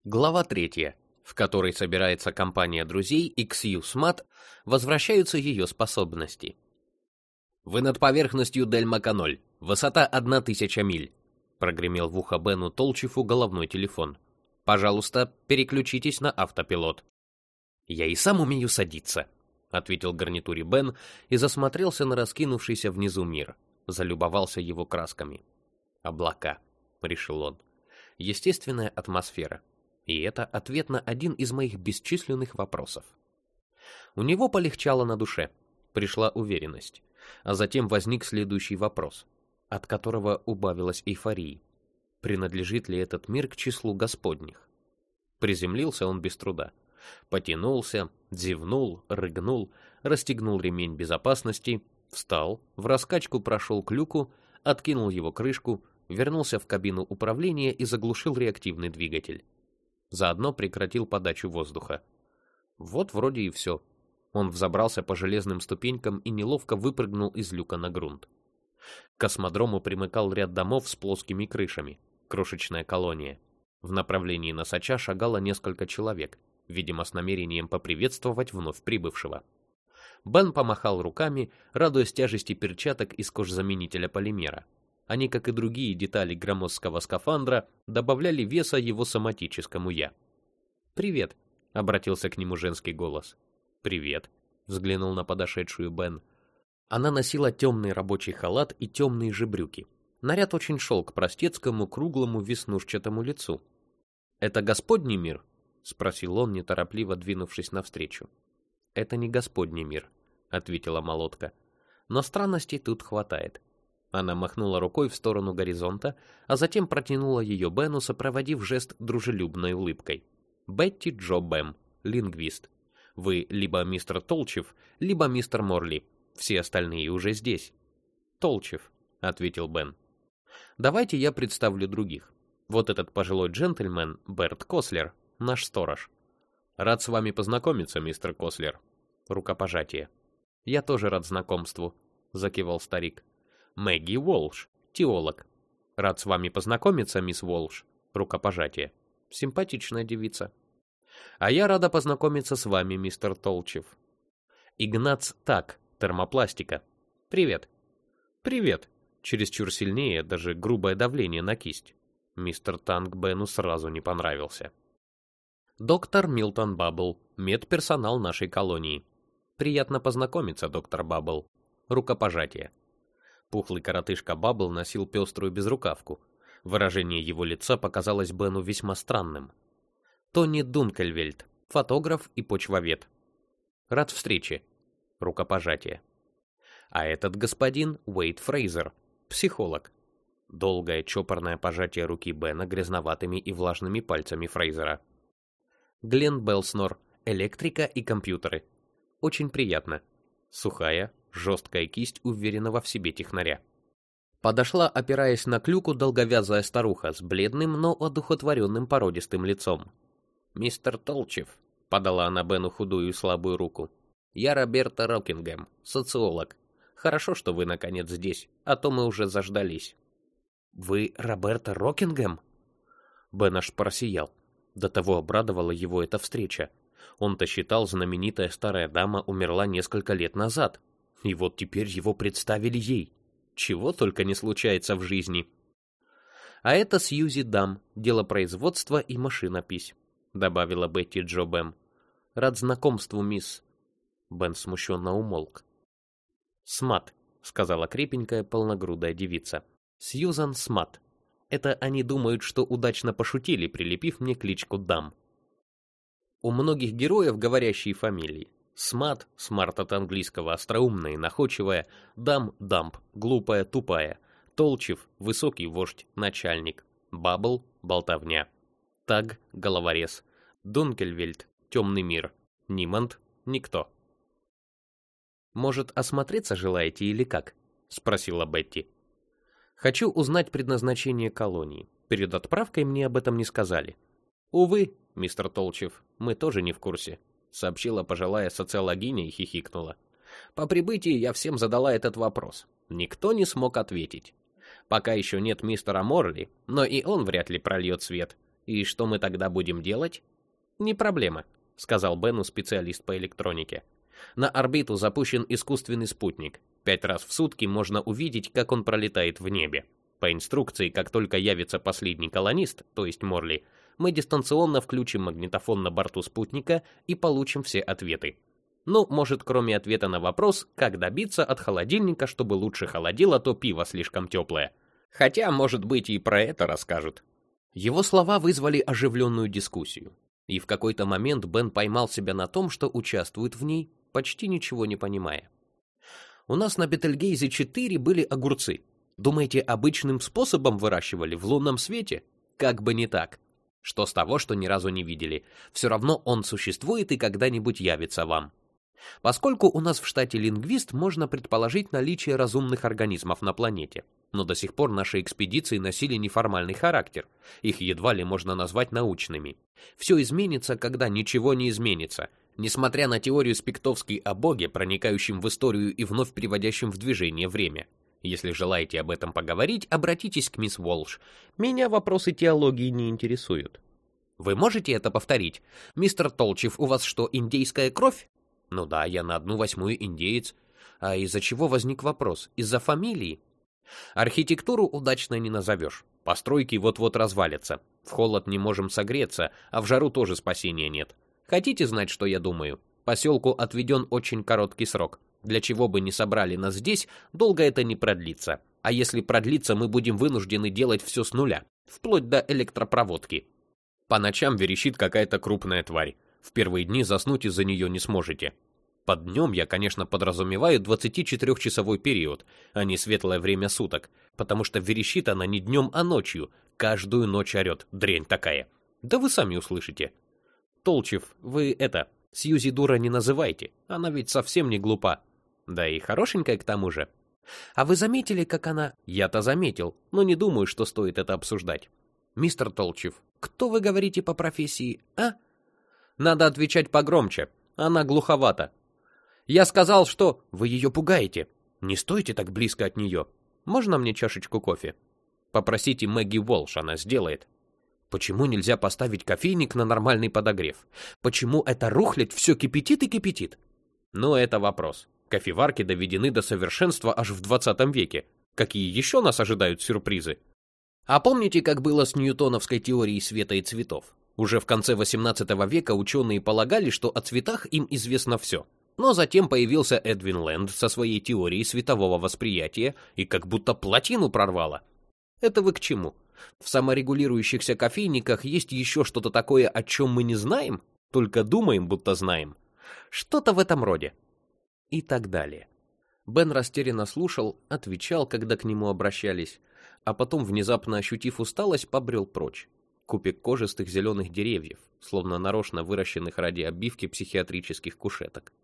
Глава 3, в которой собирается компания друзей, и к Сью Смат возвращаются ее способности. «Вы над поверхностью Дель-Маканоль. Высота 1000 миль», — прогремел в ухо Бену Толчеву головной телефон. «Пожалуйста, переключитесь на автопилот». «Я и сам умею садиться», — ответил гарнитуре Бен и засмотрелся на раскинувшийся внизу мир. Залюбовался его красками. «Облака», — решил он. «Естественная атмосфера. И это ответ на один из моих бесчисленных вопросов». У него полегчало на душе, пришла уверенность, а затем возник следующий вопрос, от которого убавилось эйфории. Принадлежит ли этот мир к числу Господних? Приземлился он без труда. Потянулся, зевнул, рыгнул, расстегнул ремень безопасности, встал, в раскачку прошел к люку, откинул его крышку, вернулся в кабину управления и заглушил реактивный двигатель. Заодно прекратил подачу воздуха. Вот вроде и все. Он взобрался по железным ступенькам и неловко выпрыгнул из люка на грунт. К космодрому примыкал ряд домов с плоскими крышами. Крошечная колония. В направлении Носача шагало несколько человек, видимо, с намерением поприветствовать вновь прибывшего. Бен помахал руками, радуясь тяжести перчаток из кожзаменителя полимера. Они, как и другие детали громоздкого скафандра, добавляли веса его соматическому «я». «Привет», — обратился к нему женский голос. «Привет», — взглянул на подошедшую Бен. Она носила темный рабочий халат и темные же брюки. Наряд очень шел к простецкому, круглому, веснушчатому лицу. «Это Господний мир?» — спросил он, неторопливо двинувшись навстречу. «Это не Господний мир», — ответила молотка. «Но странностей тут хватает». Она махнула рукой в сторону горизонта, а затем протянула ее Бену, сопроводив жест дружелюбной улыбкой. «Бетти Джо Бэм, лингвист. Вы либо мистер Толчев, либо мистер Морли. Все остальные уже здесь». «Толчев», — ответил Бен. «Давайте я представлю других. Вот этот пожилой джентльмен, Берт Кослер, наш сторож». «Рад с вами познакомиться, мистер Кослер». Рукопожатие. «Я тоже рад знакомству», — закивал старик. «Мэгги Уолш, теолог». «Рад с вами познакомиться, мисс Уолш». Рукопожатие. «Симпатичная девица». «А я рада познакомиться с вами, мистер Толчев». «Игнац Так, термопластика». «Привет». «Привет». Чересчур сильнее, даже грубое давление на кисть. Мистер Танк Бену сразу не понравился. «Доктор Милтон Баббл, медперсонал нашей колонии». «Приятно познакомиться, доктор Баббл». Рукопожатие. Пухлый коротышка Баббл носил пеструю безрукавку. Выражение его лица показалось Бену весьма странным. «Тони Дункельвельд, фотограф и почвовед». «Рад встрече». Рукопожатие. «А этот господин Уэйд Фрейзер, психолог». Долгое чопорное пожатие руки Бена грязноватыми и влажными пальцами Фрейзера. «Глен Белснор, электрика и компьютеры». «Очень приятно». Сухая, жесткая кисть уверенного в себе технаря. Подошла, опираясь на клюку, долговязая старуха с бледным, но одухотворенным породистым лицом. «Мистер Толчев», — подала она Бену худую и слабую руку. «Я Роберта Рокингем, социолог. Хорошо, что вы, наконец, здесь, а то мы уже заждались». «Вы Роберта Рокингем?» Бен аж просиял. До того обрадовала его эта встреча. Он-то считал, знаменитая старая дама умерла несколько лет назад. И вот теперь его представили ей. Чего только не случается в жизни. «А это Сьюзи Дам, делопроизводство и машинопись», — добавила Бетти Джо Бэм. «Рад знакомству, мисс». Бен смущенно умолк. «Смат», — сказала крепенькая полногрудая девица. «Сьюзан Смат. Это они думают, что удачно пошутили, прилепив мне кличку Дам». У многих героев говорящие фамилии. Смат, смарт от английского, остроумная и находчивая, Дам, дамп, глупая, тупая, Толчев, высокий вождь, начальник, Баббл, болтовня, Таг, головорез, Дункельвельд, темный мир, Ниманд, никто. «Может, осмотреться желаете или как?» — спросила Бетти. «Хочу узнать предназначение колонии. Перед отправкой мне об этом не сказали». «Увы, мистер Толчев, мы тоже не в курсе», — сообщила пожилая социологиня и хихикнула. «По прибытии я всем задала этот вопрос. Никто не смог ответить. Пока еще нет мистера Морли, но и он вряд ли прольет свет. И что мы тогда будем делать? Не проблема, сказал Бену специалист по электронике. На орбиту запущен искусственный спутник. 5 раз в сутки можно увидеть, как он пролетает в небе. По инструкции, как только явится последний колонист, то есть Морли, мы дистанционно включим магнитофон на борту спутника и получим все ответы. Ну, может, кроме ответа на вопрос, как добиться от холодильника, чтобы лучше холодило, то пиво слишком теплое. Хотя, может быть, и про это расскажут. Его слова вызвали оживленную дискуссию. И в какой-то момент Бен поймал себя на том, что участвует в ней, почти ничего не понимая. У нас на Бетельгейзе-4 были огурцы. Думаете, обычным способом выращивали в лунном свете? Как бы не так. Что с того, что ни разу не видели? Все равно он существует и когда-нибудь явится вам. Поскольку у нас в штате лингвист, можно предположить наличие разумных организмов на планете. Но до сих пор наши экспедиции носили неформальный характер. Их едва ли можно назвать научными. Все изменится, когда ничего не изменится. Несмотря на теорию Спектовский о Боге, проникающем в историю и вновь приводящем в движение время. Если желаете об этом поговорить, обратитесь к мисс Уолш. Меня вопросы теологии не интересуют. Вы можете это повторить? Мистер Толчев, у вас что, индейская кровь? Ну да, я на 1/8 индеец. А из-за чего возник вопрос? Из-за фамилии? Архитектуру удачной не назовешь. Постройки вот-вот развалятся. В холод не можем согреться, а в жару тоже спасения нет. Хотите знать, что я думаю? Поселку отведен очень короткий срок. Для чего бы ни собрали нас здесь, долго это не продлится. А если продлится, мы будем вынуждены делать все с нуля, вплоть до электропроводки. По ночам верещит какая-то крупная тварь. В первые дни заснуть из-за нее не сможете. Под днем я, конечно, подразумеваю 24-часовой период, а не светлое время суток, потому что верещит она не днем, а ночью. Каждую ночь орет, дрянь такая. Да вы сами услышите. Толчев, вы Сьюзи дура не называйте, она ведь совсем не глупа. Да и хорошенькая к тому же. А вы заметили, как она... Я-то заметил, но не думаю, что стоит это обсуждать. Мистер Толчев, кто вы говорите по профессии, а? Надо отвечать погромче, она глуховата. Я сказал, что... Вы ее пугаете. Не стойте так близко от нее. Можно мне чашечку кофе? Попросите Мэгги Уолш, она сделает. Почему нельзя поставить кофейник на нормальный подогрев? Почему эта рухлядь все кипятит и кипятит? Ну, это вопрос. Кофеварки доведены до совершенства аж в 20 веке. Какие еще нас ожидают сюрпризы? А помните, как было с ньютоновской теорией света и цветов? Уже в конце 18 века ученые полагали, что о цветах им известно все. Но затем появился Эдвин Лэнд со своей теорией светового восприятия и как будто плотину прорвало. Это вы к чему? В саморегулирующихся кофейниках есть еще что-то такое, о чем мы не знаем, только думаем, будто знаем. Что-то в этом роде. И так далее. Бен растерянно слушал, отвечал, когда к нему обращались, а потом, внезапно ощутив усталость, побрел прочь. Купе кожистых зеленых деревьев, словно нарочно выращенных ради обивки психиатрических кушеток.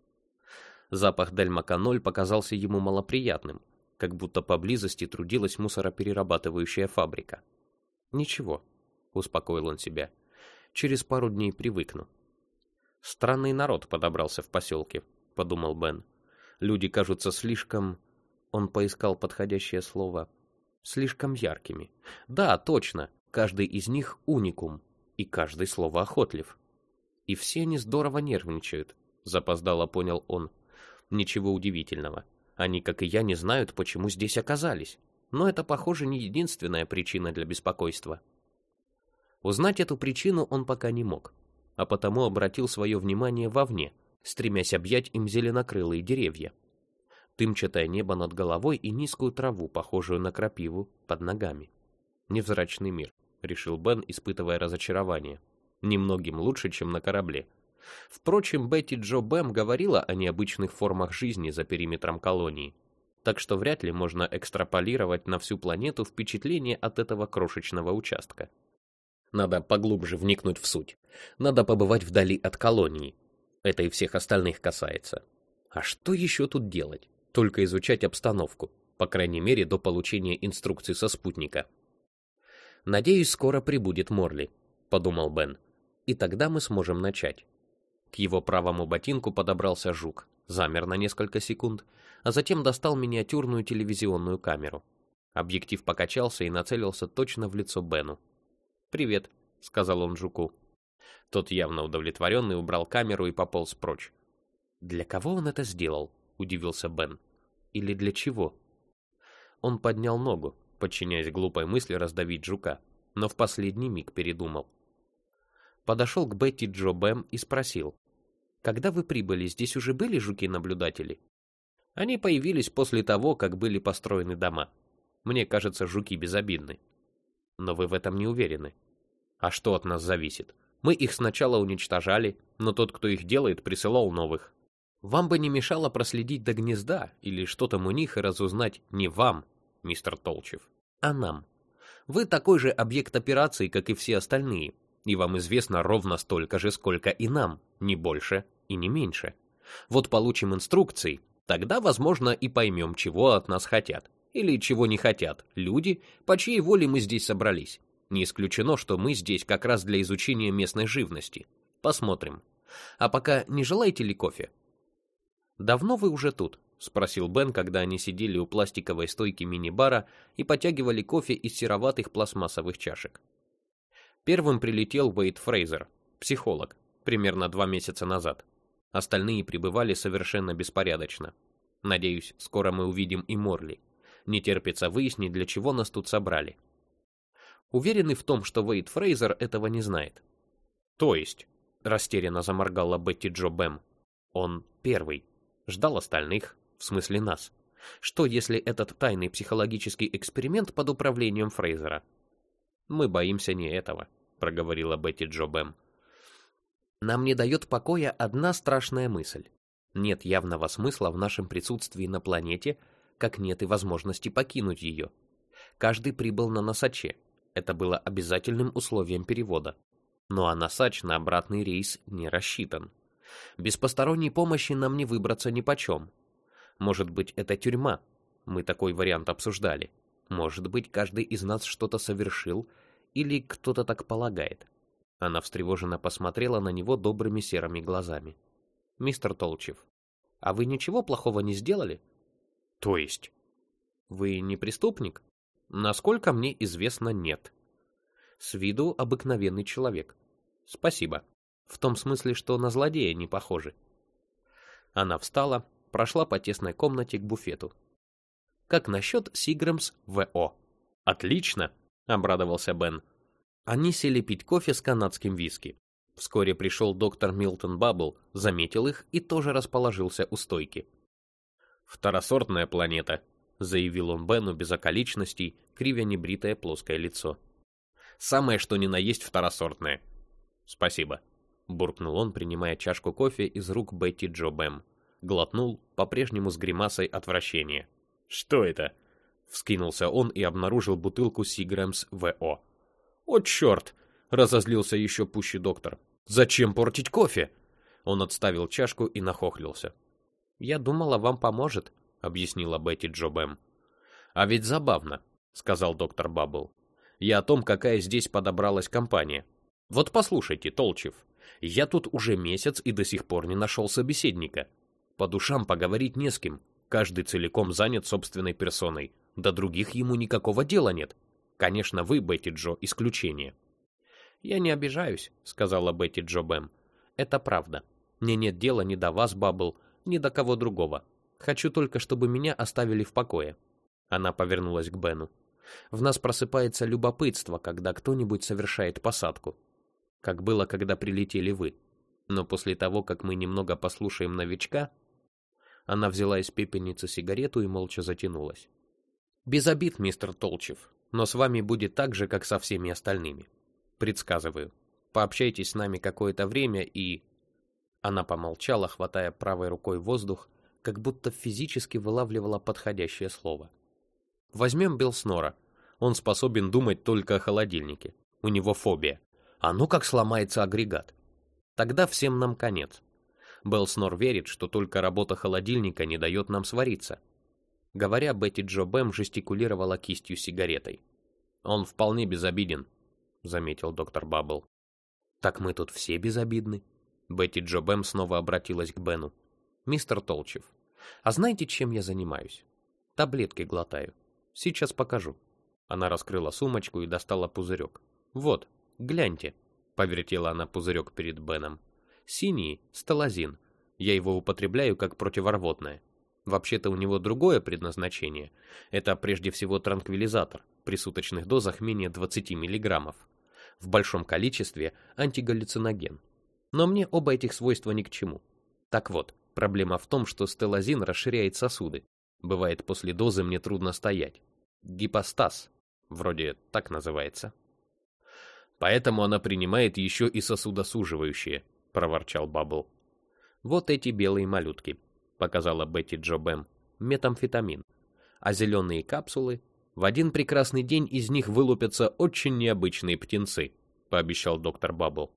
Запах Дельмаканоль показался ему малоприятным, как будто поблизости трудилась мусороперерабатывающая фабрика. «Ничего», — успокоил он себя, — «через пару дней привыкну». «Странный народ подобрался в поселке», — подумал Бен. «Люди кажутся слишком...» Он поискал подходящее слово. «Слишком яркими. Да, точно, каждый из них уникум, и каждый словоохотлив. И все они здорово нервничают», — запоздало понял он. «Ничего удивительного. Они, как и я, не знают, почему здесь оказались. Но это, похоже, не единственная причина для беспокойства». Узнать эту причину он пока не мог, а потому обратил свое внимание вовне, стремясь объять им зеленокрылые деревья. Дымчатое небо над головой и низкую траву, похожую на крапиву, под ногами. «Невзрачный мир», — решил Бен, испытывая разочарование. «Немногим лучше, чем на корабле». Впрочем, Бетти Джо Бэм говорила о необычных формах жизни за периметром колонии, так что вряд ли можно экстраполировать на всю планету впечатление от этого крошечного участка. Надо поглубже вникнуть в суть. Надо побывать вдали от колонии. Это и всех остальных касается. А что еще тут делать? Только изучать обстановку, по крайней мере, до получения инструкций со спутника. «Надеюсь, скоро прибудет Морли», — подумал Бен. «И тогда мы сможем начать». К его правому ботинку подобрался жук, замер на несколько секунд, а затем достал миниатюрную телевизионную камеру. Объектив покачался и нацелился точно в лицо Бену. «Привет», — сказал он жуку. Тот, явно удовлетворенный, убрал камеру и пополз прочь. «Для кого он это сделал?» — удивился Бен. «Или для чего?» Он поднял ногу, подчиняясь глупой мысли раздавить жука, но в последний миг передумал. Подошел к Бетти Джо Бэм и спросил: «Когда вы прибыли, здесь уже были жуки-наблюдатели?» «Они появились после того, как были построены дома. Мне кажется, жуки безобидны». «Но вы в этом не уверены». «А что от нас зависит? Мы их сначала уничтожали, но тот, кто их делает, присылал новых. Вам бы не мешало проследить до гнезда или что там у них и разузнать не вам, мистер Толчев, а нам. Вы такой же объект операции, как и все остальные, и вам известно ровно столько же, сколько и нам, не больше и не меньше. Вот получим инструкции, тогда, возможно, и поймем, чего от нас хотят, или чего не хотят люди, по чьей воле мы здесь собрались. Не исключено, что мы здесь как раз для изучения местной живности. Посмотрим. А пока не желаете ли кофе?» «Давно вы уже тут?» — спросил Бен, когда они сидели у пластиковой стойки мини-бара и потягивали кофе из сероватых пластмассовых чашек. Первым прилетел Уэйд Фрейзер, психолог, примерно 2 месяца назад. Остальные прибывали совершенно беспорядочно. Надеюсь, скоро мы увидим и Морли. Не терпится выяснить, для чего нас тут собрали. Уверены в том, что Уэйд Фрейзер этого не знает? То есть, растерянно заморгала Бетти Джо Бэм. Он первый. Ждал остальных, в смысле нас. Что, если этот тайный психологический эксперимент под управлением Фрейзера? Мы боимся не этого, проговорила Бетти Джо Бэм. Нам не дает покоя одна страшная мысль. Нет явного смысла в нашем присутствии на планете, как нет и возможности покинуть ее. Каждый прибыл на носаче. Это было обязательным условием перевода. Ну а носач на обратный рейс не рассчитан. Без посторонней помощи нам не выбраться нипочем. Может быть, это тюрьма. Мы такой вариант обсуждали. Может быть, каждый из нас что-то совершил, или кто-то так полагает. Она встревоженно посмотрела на него добрыми серыми глазами. «Мистер Толчев, а вы ничего плохого не сделали?» «То есть? Вы не преступник?» «Насколько мне известно, нет. С виду обыкновенный человек». «Спасибо. В том смысле, что на злодея не похожи». Она встала, прошла по тесной комнате к буфету. «Как насчет Сиграмс ВО?» «Отлично!» — обрадовался Бен. Они сели пить кофе с канадским виски. Вскоре пришел доктор Милтон Баббл, заметил их и тоже расположился у стойки. «Второсортная планета», — заявил он Бену без околичностей, кривя небритое плоское лицо. «Самое что ни на есть второсортное». «Спасибо», — буркнул он, принимая чашку кофе из рук Бетти Джо Бэм. Глотнул, по-прежнему с гримасой отвращения. «Что это?» — вскинулся он и обнаружил бутылку Сиграмс ВО. «О, черт!» — разозлился еще пуще доктор. «Зачем портить кофе?» Он отставил чашку и нахохлился. «Я думала, вам поможет», — объяснила Бетти Джо Бэм. «А ведь забавно», — сказал доктор Баббл. «Я о том, какая здесь подобралась компания. Вот послушайте, Толчев, я тут уже месяц и до сих пор не нашел собеседника. По душам поговорить не с кем, каждый целиком занят собственной персоной, до других ему никакого дела нет. Конечно, вы, Бетти Джо, исключение». «Я не обижаюсь», — сказала Бетти Джо Бэм. «Это правда. Мне нет дела ни до вас, Баббл, ни до кого другого. Хочу только, чтобы меня оставили в покое». Она повернулась к Бену. «В нас просыпается любопытство, когда кто-нибудь совершает посадку. Как было, когда прилетели вы. Но после того, как мы немного послушаем новичка...» Она взяла из пепельницы сигарету и молча затянулась. «Без обид, мистер Толчев, но с вами будет так же, как со всеми остальными. Предсказываю. Пообщайтесь с нами какое-то время и...» Она помолчала, хватая правой рукой воздух, как будто физически вылавливала подходящее слово. «Возьмем Белснора. Он способен думать только о холодильнике. У него фобия. А ну как сломается агрегат. Тогда всем нам конец. Белснор верит, что только работа холодильника не дает нам свариться». Говоря, Бетти Джо Бэм жестикулировала кистью сигаретой. «Он вполне безобиден», — заметил доктор Баббл. «Так мы тут все безобидны». Бетти Джо Бэм снова обратилась к Бену. «Мистер Толчев, а знаете, чем я занимаюсь? Таблетки глотаю. Сейчас покажу». Она раскрыла сумочку и достала пузырек. «Вот, Гляньте, повертела она пузырек перед Беном. Синий — стелазин. Я его употребляю как противорвотное. Вообще-то у него другое предназначение. Это прежде всего транквилизатор при суточных дозах менее 20 мг. В большом количестве антигаллюциноген. Но мне оба этих свойства ни к чему. Так вот, проблема в том, что стелазин расширяет сосуды. Бывает, после дозы мне трудно стоять. Гипостаз, вроде так называется. Поэтому она принимает еще и сосудосуживающие, проворчал Баббл. Вот эти белые малютки, показала Бетти Джо Бэм, метамфетамин. А зеленые капсулы, в один прекрасный день из них вылупятся очень необычные птенцы, пообещал доктор Баббл.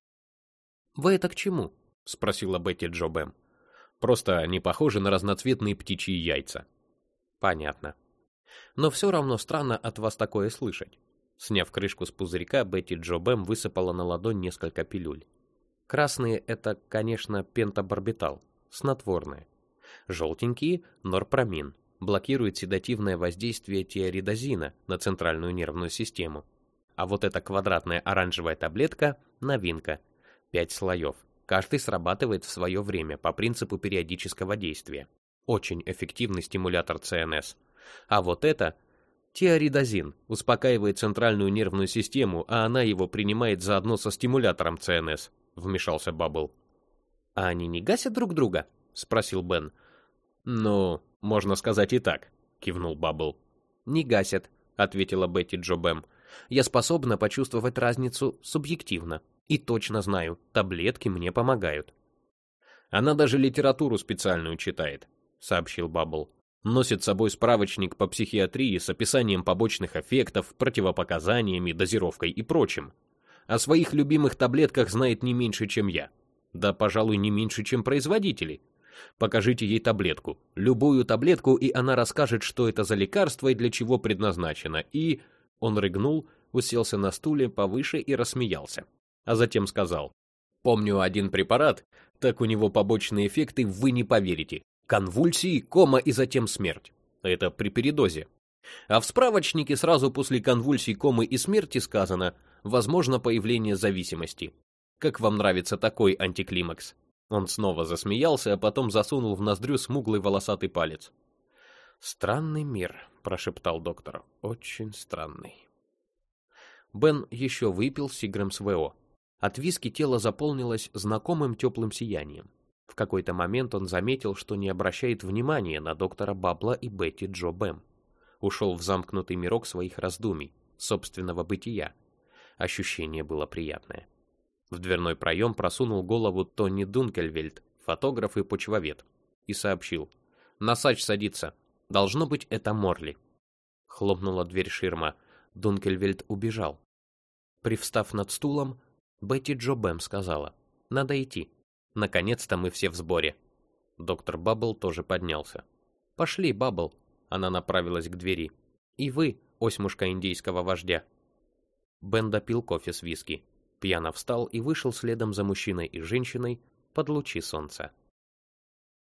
Вы это к чему? Спросила Бетти Джо Бэм. Просто они похожи на разноцветные птичьи яйца. Понятно. Но все равно странно от вас такое слышать. Сняв крышку с пузырька, Бетти Джо Бэм высыпала на ладонь несколько пилюль. Красные — это, конечно, пентабарбитал, снотворное. Желтенькие — норпрамин, блокирует седативное воздействие тиаридозина на центральную нервную систему. А вот эта квадратная оранжевая таблетка — новинка. 5 слоев. Каждый срабатывает в свое время по принципу периодического действия. Очень эффективный стимулятор ЦНС. А вот это тиаридозин успокаивает центральную нервную систему, а она его принимает заодно со стимулятором ЦНС, вмешался Баббл. А они не гасят друг друга? Спросил Бен. Ну, можно сказать и так, кивнул Баббл. Не гасят, ответила Бетти Джо Бэм. Я способна почувствовать разницу субъективно. И точно знаю, таблетки мне помогают. Она даже литературу специальную читает, сообщил Баббл. Носит с собой справочник по психиатрии с описанием побочных эффектов, противопоказаниями, дозировкой и прочим. О своих любимых таблетках знает не меньше, чем я. Да, пожалуй, не меньше, чем производители. Покажите ей таблетку, любую таблетку, и она расскажет, что это за лекарство и для чего предназначено. И... Он рыгнул, уселся на стуле повыше и рассмеялся. А затем сказал: «Помню один препарат, так у него побочные эффекты вы не поверите. Конвульсии, кома и затем смерть. Это при передозе. А в справочнике сразу после конвульсий, комы и смерти сказано: возможно появление зависимости. Как вам нравится такой антиклимакс?» Он снова засмеялся, а потом засунул в ноздрю смуглый волосатый палец. «Странный мир», — прошептал доктор. «Очень странный». Бен еще выпил Сигрэмс ВО. От виски тело заполнилось знакомым теплым сиянием. В какой-то момент он заметил, что не обращает внимания на доктора Баббла и Бетти Джо Бэм. Ушел в замкнутый мирок своих раздумий, собственного бытия. Ощущение было приятное. В дверной проем просунул голову Тони Дункельвельд, фотограф и почвовед, и сообщил: «Носач садится. Должно быть, это Морли». Хлопнула дверь ширма. Дункельвельд убежал. Привстав над стулом, Бетти Джо Бэм сказала: «Надо идти. Наконец-то мы все в сборе». Доктор Баббл тоже поднялся. «Пошли, Баббл». Она направилась к двери. «И вы, осьмушка индейского вождя». Бен допил кофе с виски, пьяно встал и вышел следом за мужчиной и женщиной под лучи солнца.